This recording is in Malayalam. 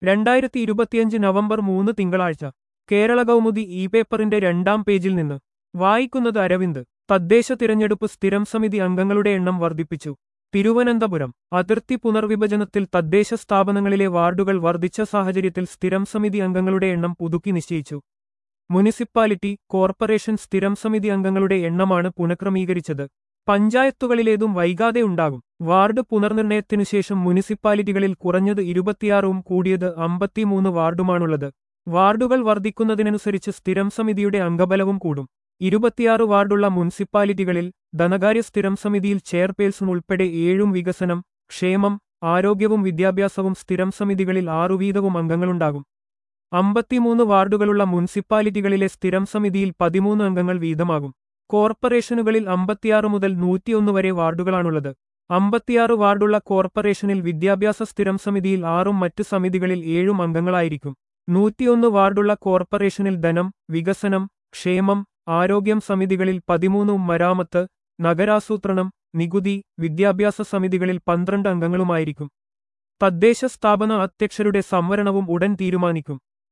2025 നവംബർ 3 തിങ്കളാഴ്ച കേരള കൗമുദി പേപ്പറിന്റെ 2-ാം പേജിൽ നിന്ന് വായിക്കുന്നത് അരവിന്ദ്. തദ്ദേശ തിരഞ്ഞെടുപ്പ് സ്ഥിരം സമിതി അംഗങ്ങളുടെ എണ്ണം വർദ്ധിപ്പിച്ചു. തിരുവനന്തപുരം. അതിർത്തി പുനർവിഭജനത്തിൽ തദ്ദേശ സ്ഥാപനങ്ങളിലെ വാർഡുകൾ വർദ്ധിച്ച സാഹചര്യത്തിൽ സ്ഥിരം സമിതി അംഗങ്ങളുടെ എണ്ണം പുതുക്കി നിശ്ചയിച്ചു. മുനിസിപ്പാലിറ്റി, കോർപ്പറേഷൻ സ്ഥിരം സമിതി അംഗങ്ങളുടെ എണ്ണമാണ് പുനഃക്രമീകരിച്ചത്. പഞ്ചായത്തുകളിലേതും വൈകാതെ ഉണ്ടാകും. വാർഡ് പുനർനിർണയത്തിനുശേഷം മുനിസിപ്പാലിറ്റികളിൽ കുറഞ്ഞത് 26ഉം കൂടിയത് 53 വാർഡുമാണുള്ളത്. വാർഡുകൾ വർദ്ധിക്കുന്നതിനനുസരിച്ച് സ്ഥിരം സമിതിയുടെ അംഗബലവും കൂടും. 26 വാർഡുള്ള മുനിസിപ്പാലിറ്റികളിൽ ധനകാര്യ സ്ഥിരം സമിതിയിൽ ചെയർപേഴ്സൺ ഉൾപ്പെടെ 7ഉം വികസനം, ക്ഷേമം, ആരോഗ്യവും വിദ്യാഭ്യാസവും സ്ഥിരം സമിതികളിൽ 6 വീതവും അംഗങ്ങളുണ്ടാകും. 53 വാർഡുകളുള്ള മുനിസിപ്പാലിറ്റികളിലെ സ്ഥിരം സമിതിയിൽ 13 അംഗങ്ങൾ വീതമാകും. കോർപ്പറേഷനുകളിൽ 56 മുതൽ 101 വരെ വാർഡുകളാണുള്ളത്. 56 വാർഡുള്ള കോർപ്പറേഷനിൽ വിദ്യാഭ്യാസ സ്ഥിരം സമിതിയിൽ 6ഉം മറ്റ് സമിതികളിൽ 7ഉം അംഗങ്ങളായിരിക്കും. 101 വാർഡുള്ള കോർപ്പറേഷനിൽ ധനം, വികസനം, ക്ഷേമം, ആരോഗ്യം സമിതികളിൽ 13ഉം മരാമത്ത്, നഗരാസൂത്രണം, നികുതി, വിദ്യാഭ്യാസ സമിതികളിൽ 12 അംഗങ്ങളുമായിരിക്കും. തദ്ദേശ സ്ഥാപന അധ്യക്ഷരുടെ സംവരണവും ഉടൻ തീരുമാനിക്കും.